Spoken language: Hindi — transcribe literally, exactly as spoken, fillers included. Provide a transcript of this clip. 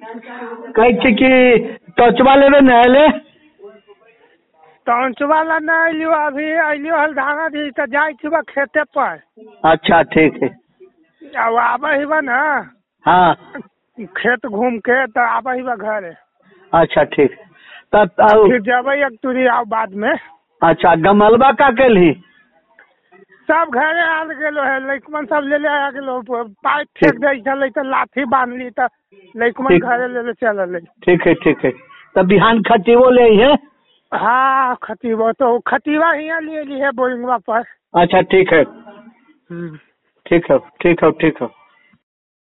कहे छी कि टचवा लेबे न ले टंचवा ला न अलियो अभी अलियो हल धाना दी त जाई छिबा खेते पर। अच्छा ठीक है। अब आबे हिबा न हाँ खेत घूम के त आबे हिबा घरे। अच्छा ठीक तब फिर जब एक तुरी आओ बाद में। अच्छा गमलबा का केलही सब घरे आल गेलो है लइकमन सब ले ले आ गेलो पाइप फेंक दे चले त लाठी बांधली त लइकमन घरे ले ले चलल। ठीक है ठीक है तब बिहान खटीवो ले है। हाँ खतीबा तो खतीबा हियाँ ले ली है बोरिंगवा पर। अच्छा ठीक है ठीक है ठीक है ठीक है।